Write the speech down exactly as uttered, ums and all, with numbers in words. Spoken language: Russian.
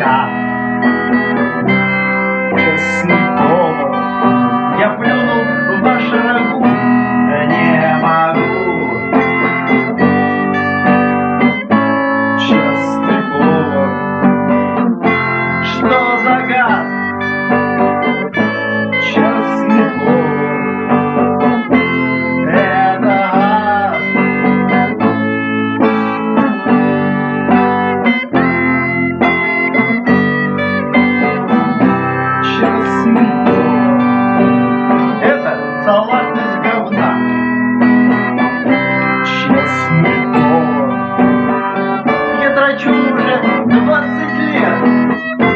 хотят. Честный повар, я плюнул в ваш рагу, не могу. Честный повар, что за гад? Честный повар, это ад. Честный повар, это салат из говна. Честный повар, я трачу уже двадцать лет